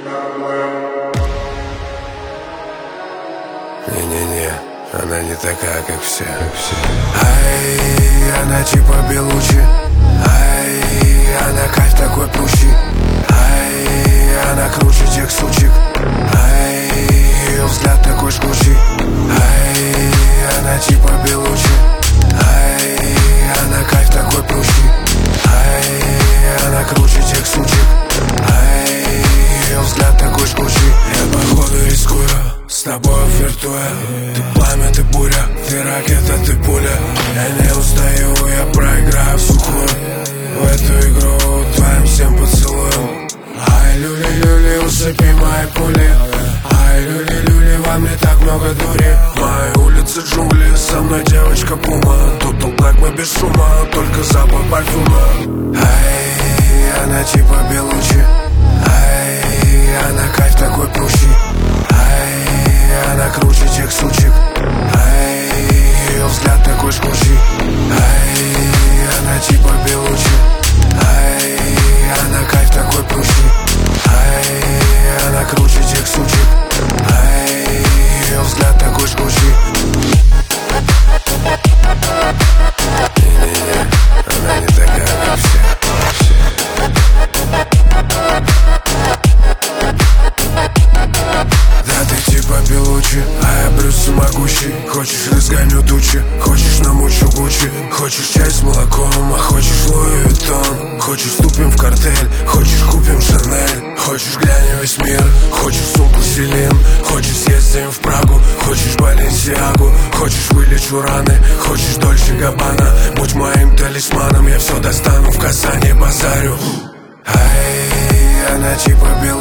Не-не-не, она не такая, как все. Ай, она типа Белучи. Ай, она кайф такой пущий. Ай, она круче тех сучек. Ай, ее взгляд такой жгучий. Ай, она типа Белучи. Ай, она кайф такой пущий. Ай, она круче тех сучек. Ай, ее взгляд такой жгучий. Я походу рискую, с тобой флиртуя. Ты пламя, ты буря, ты ракета, ты пуля. Я не устаю, я проиграю в сухую в эту игру твоим всем поцелуем. Ай, люли-люли, усыпи мои пули. Ай, люли-люли, во мне так много дури. Мои улицы джунгли, со мной девочка Пума. Total Black, мы без шума, только запах парфюма. Ай, она типа Белучи. Ай, она кайф такой пущий. Ай, она круче тех сучек. Ай, ее взгляд такой жгучий. Ай, она типа Белучи. Ай, она кайф такой пущий. Ай, она круче тех сучек. Ай, ее взгляд такой жгучий. Не-не-не, она не такая, как все. Да ты типа Белучи, а я Брюс всемогущий. Хочешь разгоню тучи, хочешь намучу Гуччи. Хочешь чай с молоком, а хочешь Луи Виттон. Хочешь вступим в картель, хочешь купим Шанель. Хочешь глянем весь мир, хочешь сумку Селин. Хочешь съездим в Прагу, хочешь Баленсиагу. Хочешь вылечу раны, хочешь Дольче Габбана. Будь моим талисманом, я все достану в Казани, базарю. Ай, она типа Белучи.